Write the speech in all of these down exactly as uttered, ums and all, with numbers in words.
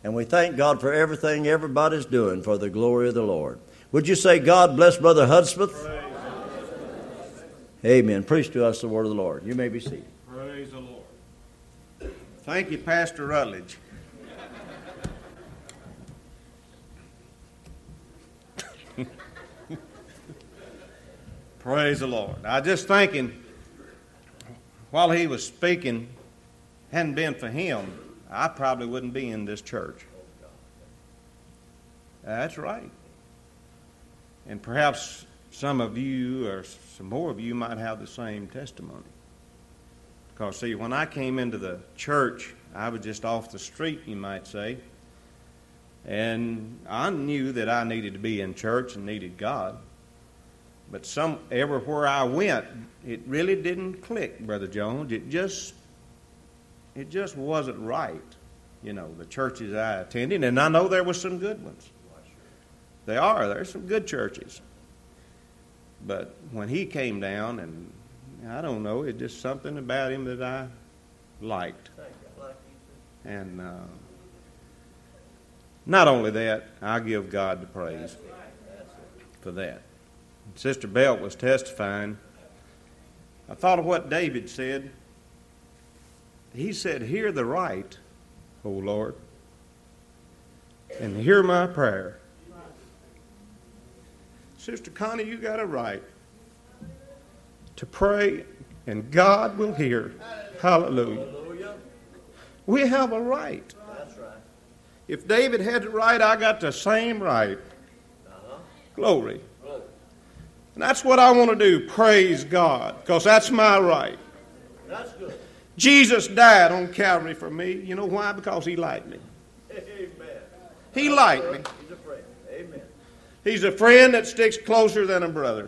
And we thank God for everything everybody's doing for the glory of the Lord. Would you say, God bless Brother Hudspeth? Amen. Preach to us the word of the Lord. You may be seated. Praise the Lord. Thank you, Pastor Rutledge. Praise the Lord. I just thinking, while he was speaking, hadn't been for him, I probably wouldn't be in this church. That's right. And perhaps some of you, or some more of you, might have the same testimony. Because, see, when I came into the church, I was just off the street, you might say. And I knew that I needed to be in church and needed God. But some everywhere I went, it really didn't click, Brother Jones. It just, it just wasn't right. You know, the churches I attended, and I know there were some good ones. They are. There's some good churches. But when he came down, and I don't know, it's just something about him that I liked. And uh, not only that, I give God the praise for that. Sister Belt was testifying. I thought of what David said. He said, "Hear the right, O Lord, and hear my prayer." Sister Connie, you got a right to pray, and God will hear. Hallelujah. We have a right. If David had the right, I got the same right. Glory. And that's what I want to do, praise God, because that's my right. That's good. Jesus died on Calvary for me. You know why? Because he liked me. Amen. He liked me. He's a friend. Amen. He's a friend that sticks closer than a brother.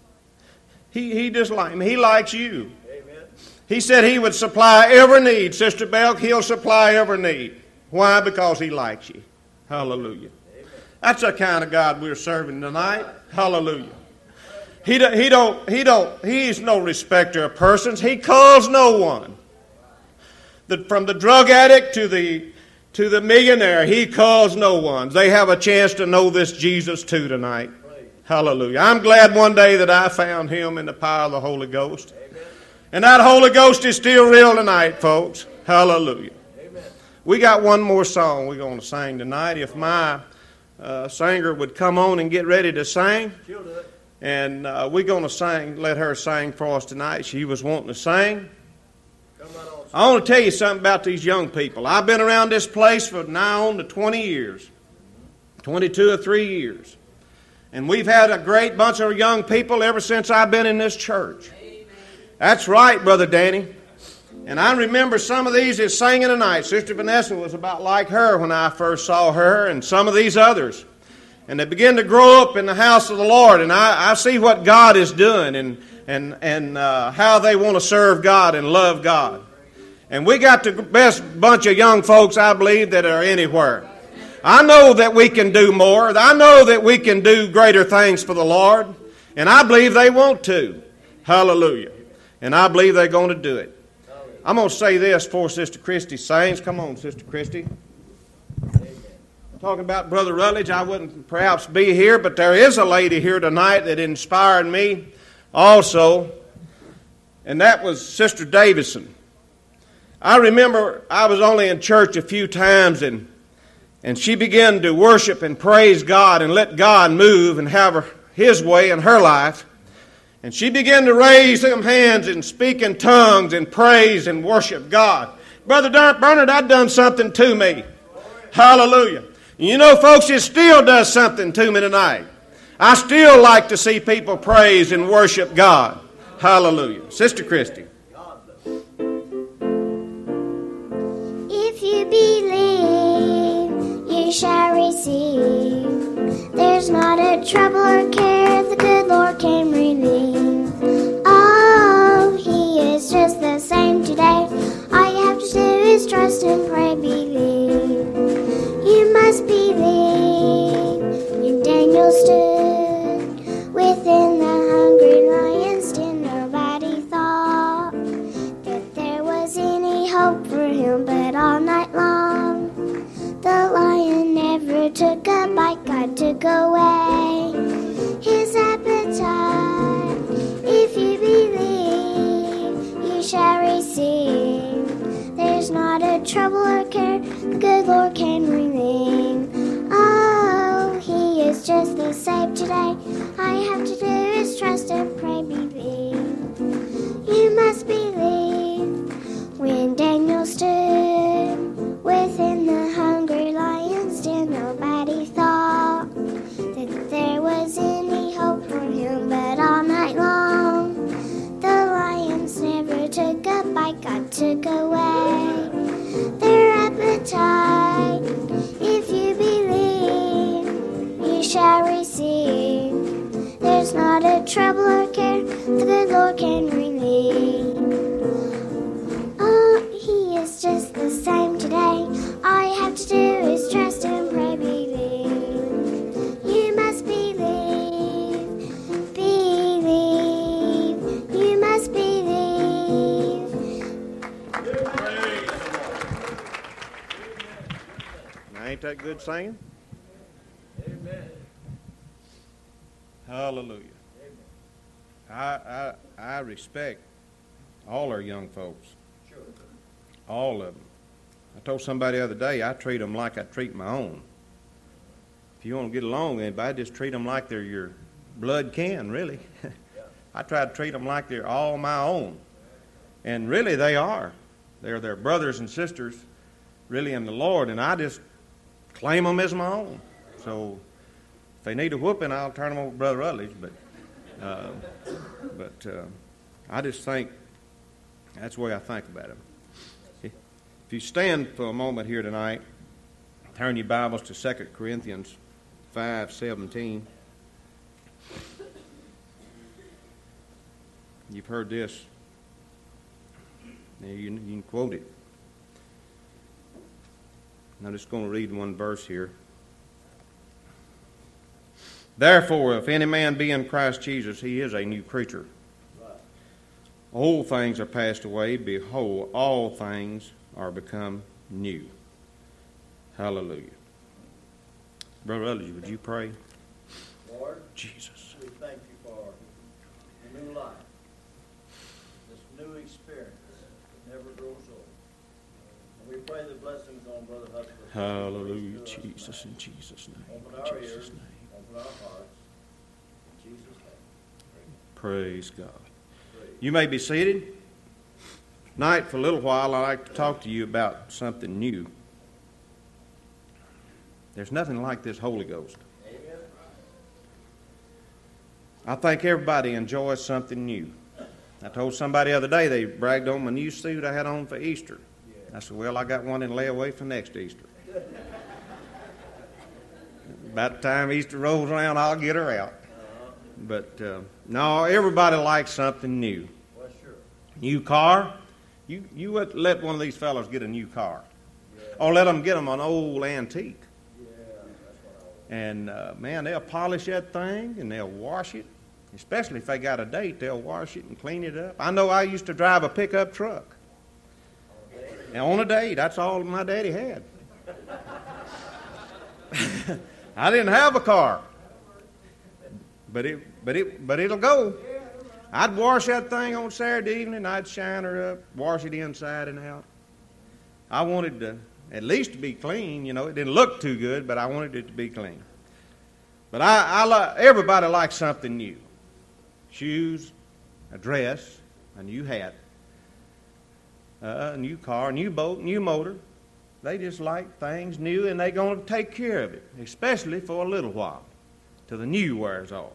He, he just liked me. He likes you. Amen. He said he would supply every need. Sister Belk, he'll supply every need. Why? Because he likes you. Hallelujah. Amen. That's the kind of God we're serving tonight. Hallelujah. He don't, he don't, he don't, he's no respecter of persons. He calls no one. The, from the drug addict to the, to the millionaire, he calls no one. They have a chance to know this Jesus too tonight. Hallelujah. I'm glad one day that I found him in the power of the Holy Ghost. Amen. And that Holy Ghost is still real tonight, folks. Hallelujah. Amen. We got one more song we're going to sing tonight. If my uh, singer would come on and get ready to sing. She'll do it. And uh, we're going to sing, let her sing for us tonight. She was wanting to sing. Come right on. I want to tell you something about these young people. I've been around this place for now on to twenty years. twenty-two or three years. And we've had a great bunch of young people ever since I've been in this church. Amen. That's right, Brother Danny. And I remember some of these is singing tonight. Sister Vanessa was about like her when I first saw her, and some of these others. And they begin to grow up in the house of the Lord. And I, I see what God is doing and, and, and uh, how they want to serve God and love God. And we got the best bunch of young folks, I believe, that are anywhere. I know that we can do more. I know that we can do greater things for the Lord. And I believe they want to. Hallelujah. And I believe they're going to do it. I'm going to say this before Sister Christy sings. Come on, Sister Christy. Talking about Brother Rutledge, I wouldn't perhaps be here, but there is a lady here tonight that inspired me also, and that was Sister Davison. I remember I was only in church a few times, and and she began to worship and praise God and let God move and have her, His way in her life. And she began to raise them hands and speak in tongues and praise and worship God. Brother Bernard, that done something to me. Hallelujah. You know, folks, it still does something to me tonight. I still like to see people praise and worship God. Hallelujah. Sister Christy. If you believe, you shall receive. There's not a trouble or care the good Lord can relieve. Oh, He is just the same today. All you have to do is trust and pray, believe. You must believe. And Daniel stood within the hungry lion's den. Nobody thought that there was any hope for him, but all night long took a bite, God took away his appetite. If you believe, you shall receive. There's not a trouble or care the good Lord can relieve. Oh, he is just the same today. All you have to do is trust and pray, believe. You must believe. When Daniel stood within the hungry lion's den, nobody thought that there was any hope for him. But all night long, the lions never took a bite. God took away their appetite. If you believe, you shall receive. There's not a trouble or care the good Lord can relieve. Oh, he is just the same today. All you have to do is trust and pray, believe. You must believe, believe. You must believe. Now, ain't that good singing? Amen. Hallelujah. I, I, I respect all our young folks. Sure. All of them. I told somebody the other day, I treat them like I treat my own. If you want to get along with anybody, just treat them like they're your blood kin, really. Yeah. I try to treat them like they're all my own. And really they are. They're their brothers and sisters, really, in the Lord, and I just claim them as my own. So if they need a whooping, I'll turn them over to Brother Rutledge, but uh, but uh, I just think that's the way I think about it. If you stand for a moment here tonight, turn your Bibles to Second Corinthians five seventeen. You've heard this. Now you, you can quote it. I'm just going to read one verse here. Therefore, if any man be in Christ Jesus, he is a new creature. Right. Old things are passed away. Behold, all things are become new. Hallelujah. Brother Rutledge, would you pray? Lord, Jesus. we thank you for the new life, this new experience that never grows old. And we pray the blessings on Brother Hutchins. Hallelujah, Jesus, in Jesus' name. Open our In Jesus' ears, name. open our hearts. In Jesus' name. Praise God. Praise. You may be seated. Tonight, for a little while, I'd like to talk to you about something new. There's nothing like this Holy Ghost. Amen. I think everybody enjoys something new. I told somebody the other day they bragged on my new suit I had on for Easter. I said, well, I got one in layaway for next Easter. About the time Easter rolls around, I'll get her out. But uh, no, everybody likes something new. Well, sure. New car. You you let one of these fellows get a new car. Yeah. Or let them get them an old antique. Yeah, that's what I want. And, uh, man, they'll polish that thing and they'll wash it. Especially if they got a date, they'll wash it and clean it up. I know I used to drive a pickup truck. And on a date, that's all my daddy had. I didn't have a car. But it but it but it'll go. I'd wash that thing on Saturday evening, I'd shine her up, wash it inside and out. I wanted to at least to be clean, you know. It didn't look too good, but I wanted it to be clean. But I, I li- everybody likes something new. Shoes, a dress, a new hat, uh, a new car, a new boat, new motor. They just like things new, and they're going to take care of it, especially for a little while, till the new wears off.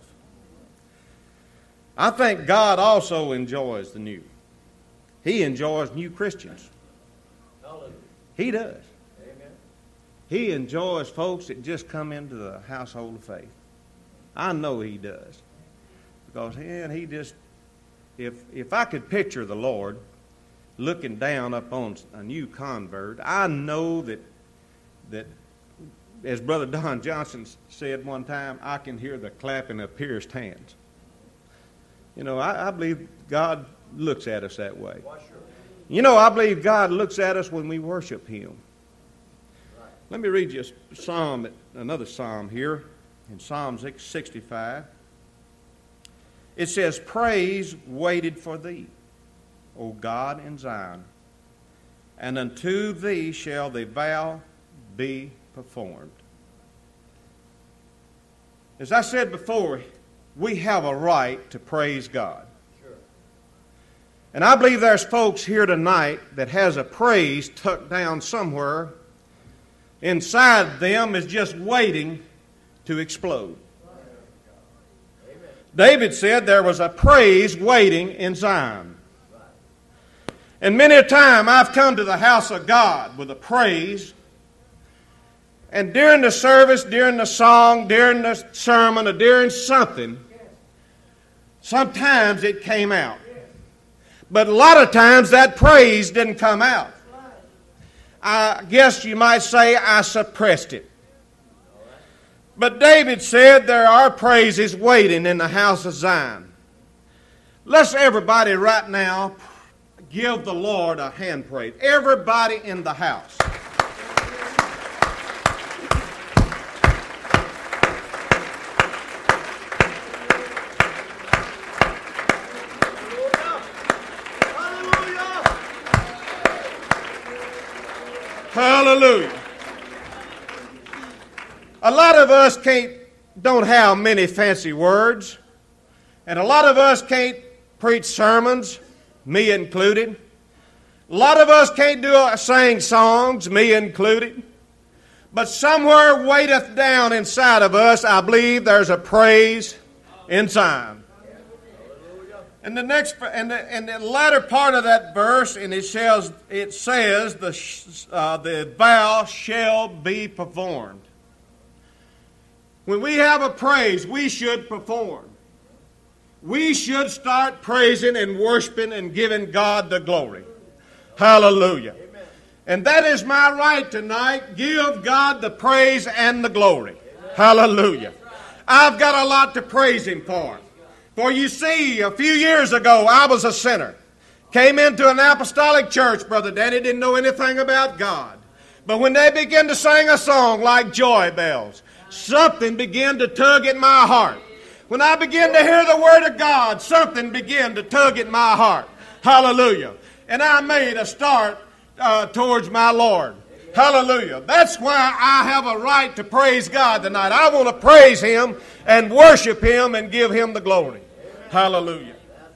I think God also enjoys the new. He enjoys new Christians. Hallelujah. He does. Amen. He enjoys folks that just come into the household of faith. I know he does. Because man, he just, if if I could picture the Lord looking down upon a new convert, I know that, that as Brother Don Johnson said one time, I can hear the clapping of pierced hands. You know, I, I believe God looks at us that way. Well, sure. You know, I believe God looks at us when we worship him. Right. Let me read you a psalm, another psalm here in Psalm sixty-five. It says, "Praise waited for thee, O God in Zion, and unto thee shall the vow be performed." As I said before, we have a right to praise God. Sure. And I believe there's folks here tonight that has a praise tucked down somewhere inside them is just waiting to explode. Amen. David said there was a praise waiting in Zion. And many a time I've come to the house of God with a praise. And during the service, during the song, during the sermon, or during something, sometimes it came out. But a lot of times that praise didn't come out. I guess you might say I suppressed it. But David said there are praises waiting in the house of Zion. Let's everybody right now give the Lord a hand praise. Everybody in the house. Hallelujah. A lot of us can't, don't have many fancy words. And a lot of us can't preach sermons, me included. A lot of us can't do uh, sing songs, me included. But somewhere waiteth down inside of us, I believe there's a praise inside. And the next, and the, and the latter part of that verse, and it says, it says, the uh, the vow shall be performed. When we have a praise, we should perform. We should start praising and worshiping and giving God the glory. Hallelujah. Amen. And that is my right tonight. Give God the praise and the glory. Amen. Hallelujah. I've got a lot to praise Him for. For you see, a few years ago, I was a sinner. Came into an apostolic church, Brother Danny, didn't know anything about God. But when they began to sing a song like Joy Bells, something began to tug at my heart. When I began to hear the Word of God, something began to tug at my heart. Hallelujah. And I made a start uh, towards my Lord. Hallelujah. That's why I have a right to praise God tonight. I want to praise Him and worship Him and give Him the glory. Hallelujah.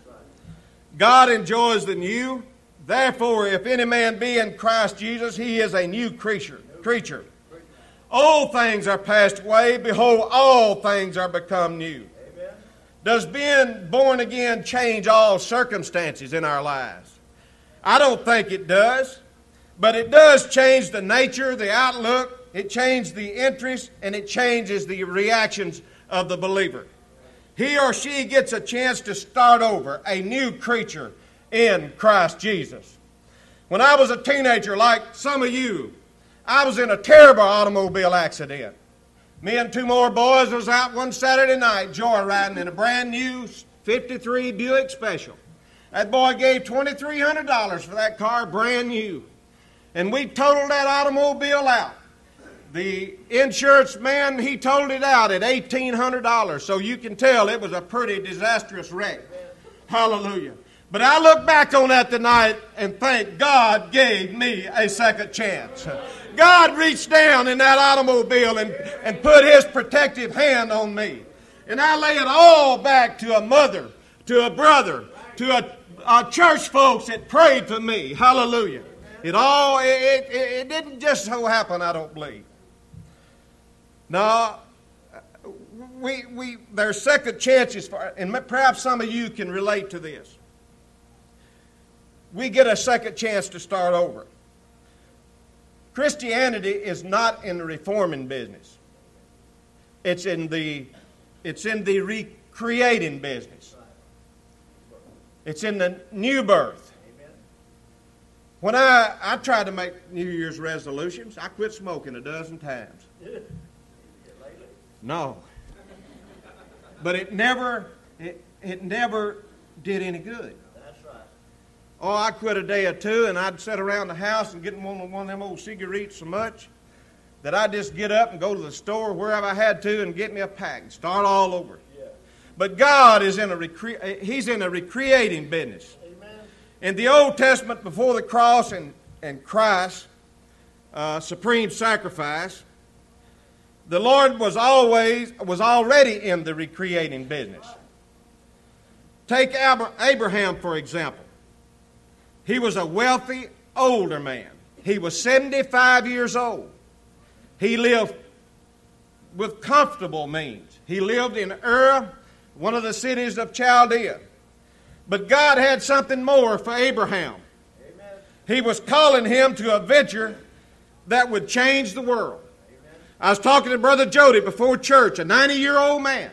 God enjoys the new. Therefore, if any man be in Christ Jesus, he is a new creature. creature. Old things are passed away. Behold, all things are become new. Amen. Does being born again change all circumstances in our lives? I don't think it does. But it does change the nature, the outlook. It changes the interest, and it changes the reactions of the believer. He or she gets a chance to start over, a new creature in Christ Jesus. When I was a teenager, like some of you, I was in a terrible automobile accident. Me and two more boys was out one Saturday night joyriding in a brand new fifty-three Buick Special. That boy gave twenty-three hundred dollars for that car, brand new. And we totaled that automobile out. The insurance man, he totaled it out at eighteen hundred dollars. So you can tell it was a pretty disastrous wreck. Hallelujah. But I look back on that tonight and think God gave me a second chance. God reached down in that automobile and, and put His protective hand on me. And I lay it all back to a mother, to a brother, to a, a church folks that prayed for me. Hallelujah. It all, it, it, it didn't just so happen, I don't believe. No, we, we, there's second chances, for, and perhaps some of you can relate to this. We get a second chance to start over. Christianity is not in the reforming business. It's in the, it's in the recreating business. It's in the new birth. When I, I tried to make New Year's resolutions, I quit smoking a dozen times. No. But it never, it, it never did any good. That's right. Oh, I quit a day or two, and I'd sit around the house and get one, one of them old cigarettes so much. that I'd just get up and go to the store wherever I had to and get me a pack and start all over. Yeah. But God is in a recre- He's in a recreating business. Amen. In the Old Testament, before the cross and, and Christ, uh, supreme sacrifice, the Lord was always was already in the recreating business. Take Abraham, for example. He was a wealthy, older man. He was seventy-five years old. He lived with comfortable means. He lived in Ur, one of the cities of Chaldea. But God had something more for Abraham. Amen. He was calling him to a venture that would change the world. Amen. I was talking to Brother Jody before church, a ninety-year-old man.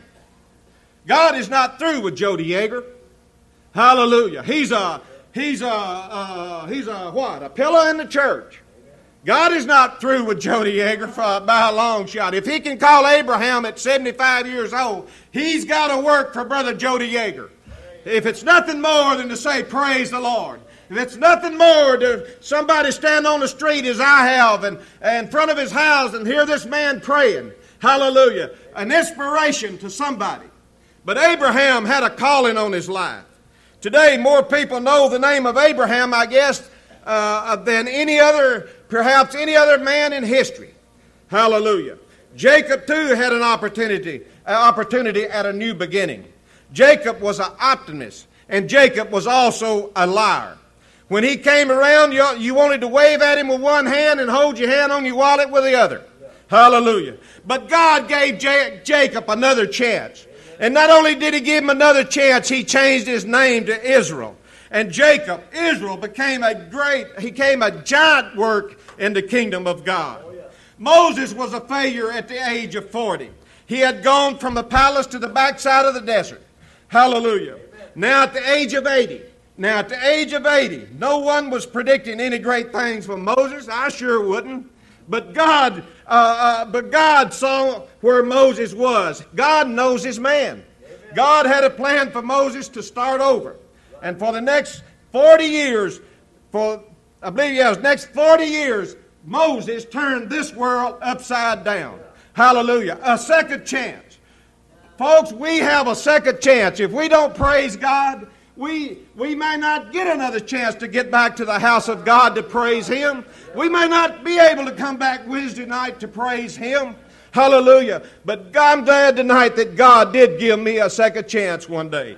God is not through with Jody Yeager. Hallelujah. He's a, he's a, uh, he's a what? A pillar in the church. God is not through with Jody Yeager for, by a long shot. If he can call Abraham at seventy-five years old, he's got to work for Brother Jody Yeager. If it's nothing more than to say, praise the Lord. If it's nothing more to somebody stand on the street as I have and, and in front of his house and hear this man praying. Hallelujah. An inspiration to somebody. But Abraham had a calling on his life. Today, more people know the name of Abraham, I guess, uh, than any other, perhaps any other man in history. Hallelujah. Jacob, too, had an opportunity, an opportunity at a new beginning. Jacob was an optimist, and Jacob was also a liar. When he came around, you, you wanted to wave at him with one hand and hold your hand on your wallet with the other. Hallelujah. But God gave J- Jacob another chance. And not only did he give him another chance, he changed his name to Israel. And Jacob, Israel, became a great, he became a giant work in the kingdom of God. Moses was a failure at the age of forty. He had gone from the palace to the backside of the desert. Hallelujah. Now at the age of eighty, now at the age of eighty, no one was predicting any great things from Moses. I sure wouldn't. But God, uh, uh, but God saw where Moses was. God knows his man. God had a plan for Moses to start over. And for the next forty years, for I believe yeah, the next forty years, Moses turned this world upside down. Hallelujah. A second chance. Folks, we have a second chance. If we don't praise God, we, we may not get another chance to get back to the house of God to praise Him. We may not be able to come back Wednesday night to praise Him. Hallelujah. But I'm glad tonight that God did give me a second chance one day.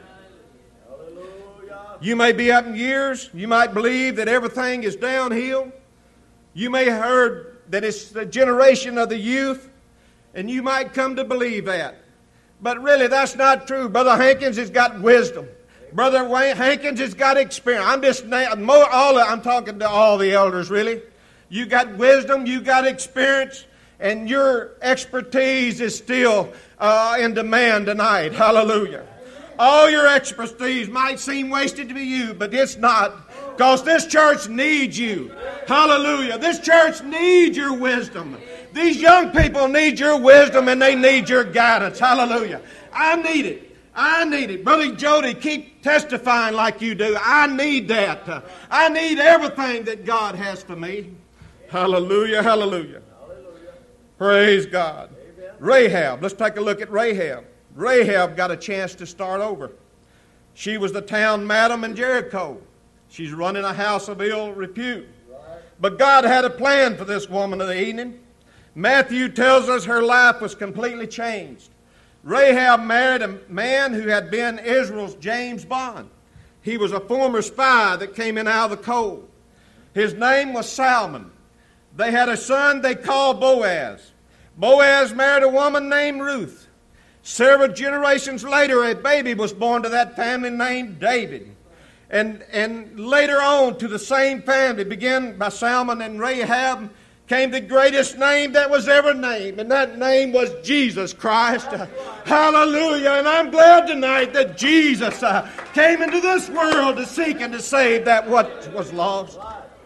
You may be up in years. You might believe that everything is downhill. You may have heard that it's the generation of the youth, and you might come to believe that. But really, that's not true. Brother Hankins has got wisdom. Brother Wayne Hankins has got experience. I'm just more, all. I'm talking to all the elders, really. You got wisdom. You got experience, and your expertise is still uh, in demand tonight. Hallelujah. All your expertise might seem wasted to you, but it's not. Because this church needs you. Hallelujah. This church needs your wisdom. These young people need your wisdom and they need your guidance. Hallelujah. I need it. I need it. Brother Jody, keep testifying like you do. I need that. I need everything that God has for me. Hallelujah. Hallelujah. Praise God. Rahab. Let's take a look at Rahab. Rahab got a chance to start over. She was the town madam in Jericho. She's running a house of ill repute. But God had a plan for this woman of the evening. Matthew tells us her life was completely changed. Rahab married a man who had been Israel's James Bond. He was a former spy that came in out of the cold. His name was Salmon. They had a son they called Boaz. Boaz married a woman named Ruth. Several generations later, a baby was born to that family named David. And, and later on to the same family, began by Salmon and Rahab, came the greatest name that was ever named. And that name was Jesus Christ. Uh, hallelujah. And I'm glad tonight that Jesus uh, came into this world to seek and to save that what was lost.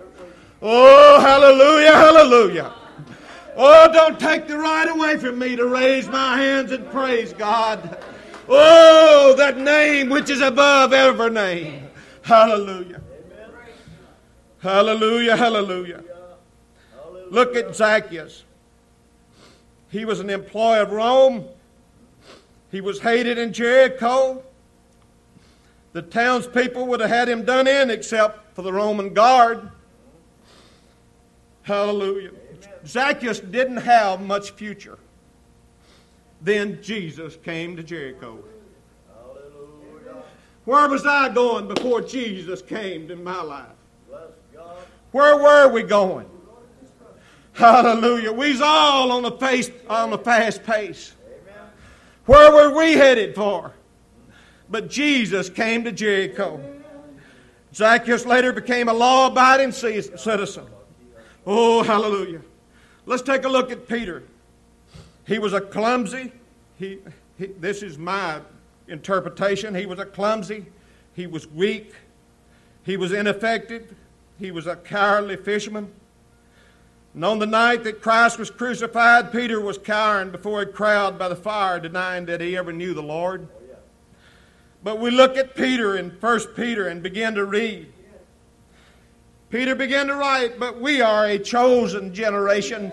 Oh, hallelujah, hallelujah. Oh, don't take the right away from me to raise my hands and praise God. Oh, that name which is above every name. Hallelujah. Hallelujah, hallelujah. Look at Zacchaeus. He was an employee of Rome. He was hated in Jericho. The townspeople would have had him done in except for the Roman guard. Hallelujah. Amen. Zacchaeus didn't have much future. Then Jesus came to Jericho. Hallelujah. Where was I going before Jesus came in my life? Bless God. Where were we going? Hallelujah. We's all on a pace, on a fast pace. Amen. Where were we headed for? But Jesus came to Jericho. Zacchaeus later became a law-abiding citizen. Oh, hallelujah. Let's take a look at Peter. He was a clumsy, he, he, this is my interpretation, he was a clumsy, he was weak, he was ineffective, he was a cowardly fisherman. And on the night that Christ was crucified, Peter was cowering before a crowd by the fire, denying that he ever knew the Lord. But we look at Peter in First Peter and begin to read. Peter began to write, but we are a chosen generation.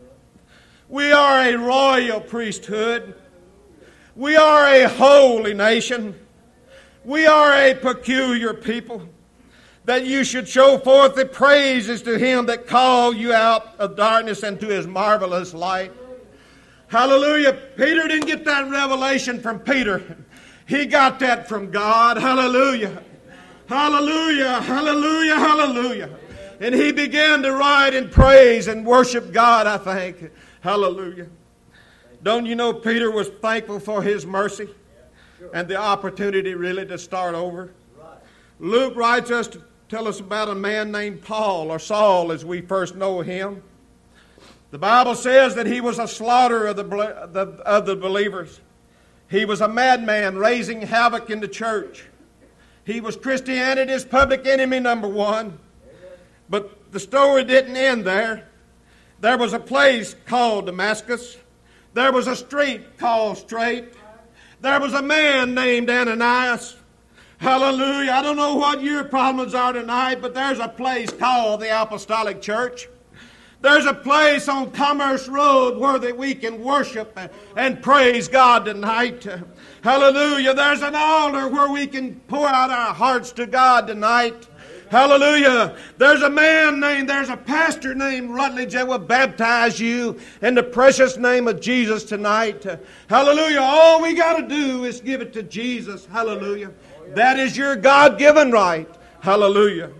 We are a royal priesthood. We are a holy nation. We are a peculiar people, that you should show forth the praises to him that called you out of darkness into his marvelous light. Hallelujah. Peter didn't get that revelation from Peter. He got that from God. Hallelujah. Hallelujah, hallelujah, hallelujah. And he began to write and praise and worship God, I think. Hallelujah. Don't you know Peter was thankful for his mercy and the opportunity really to start over? Luke writes us to tell us about a man named Paul, or Saul as we first know him. The Bible says that he was a slaughterer of the, of the believers. He was a madman raising havoc in the church. He was Christianity's public enemy number one. But the story didn't end there. There was a place called Damascus. There was a street called Straight. There was a man named Ananias. Hallelujah. I don't know what your problems are tonight, but there's a place called the Apostolic Church. There's a place on Commerce Road where that we can worship and praise God tonight. Hallelujah. There's an altar where we can pour out our hearts to God tonight. Hallelujah. There's a man named, there's a pastor named Rutledge that will baptize you in the precious name of Jesus tonight. Hallelujah. All we got to do is give it to Jesus. Hallelujah. That is your God-given right. Hallelujah.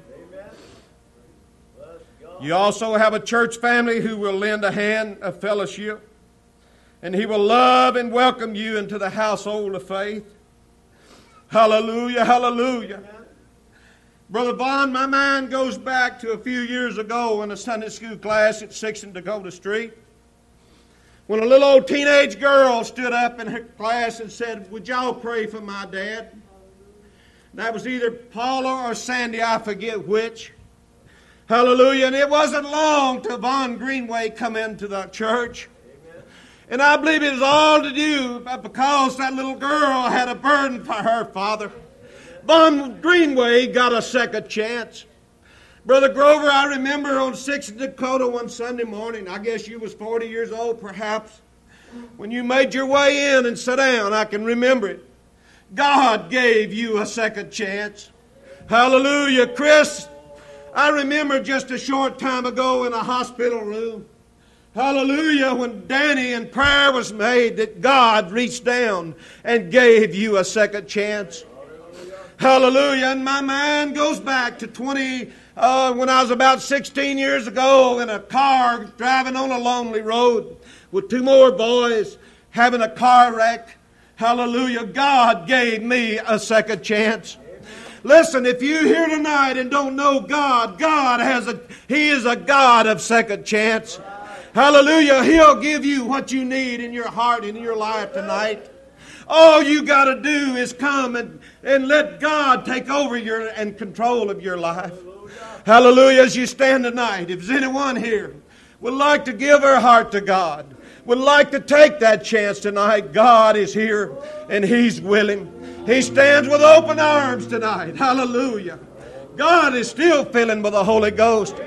You also have a church family who will lend a hand of fellowship, and he will love and welcome you into the household of faith. Hallelujah, hallelujah. Brother Vaughn, my mind goes back to a few years ago in a Sunday school class at sixth and Dakota Street, when a little old teenage girl stood up in her class and said, "Would y'all pray for my dad?" That was either Paula or Sandy, I forget which. Hallelujah. And it wasn't long till Vaughn Greenway come into the church. Amen. And I believe it was all to do because that little girl had a burden for her father. Vaughn Greenway got a second chance. Brother Grover, I remember on sixth Dakota one Sunday morning, I guess you was forty years old perhaps, when you made your way in and sat down, I can remember it. God gave you a second chance. Hallelujah. Chris, I remember just a short time ago in a hospital room, hallelujah, when Danny and prayer was made that God reached down and gave you a second chance. Hallelujah. And my mind goes back to twenty, uh, when I was about sixteen years ago in a car driving on a lonely road with two more boys having a car wreck. Hallelujah. God gave me a second chance. Listen, if you're here tonight and don't know God, God has a, He is a God of second chance. Hallelujah. He'll give you what you need in your heart and in your life tonight. All you got to do is come and, and let God take over your and control of your life. Hallelujah. As you stand tonight, if there's anyone here would like to give her heart to God, would like to take that chance tonight, God is here and He's willing. He stands with open arms tonight. Hallelujah. God is still filling with the Holy Ghost.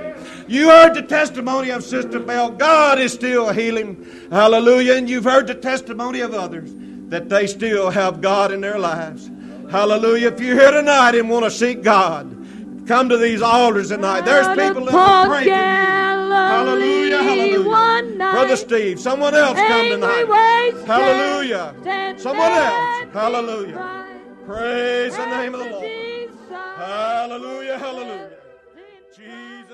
You heard the testimony of Sister Bell. God is still healing. Hallelujah. And you've heard the testimony of others that they still have God in their lives. Hallelujah. If you're here tonight and want to seek God, come to these altars tonight. There's people that will pray for you. Hallelujah, hallelujah. Brother Steve, someone else come tonight. Hallelujah. Someone else. Hallelujah. Praise the name of the Lord. Hallelujah, hallelujah. Jesus.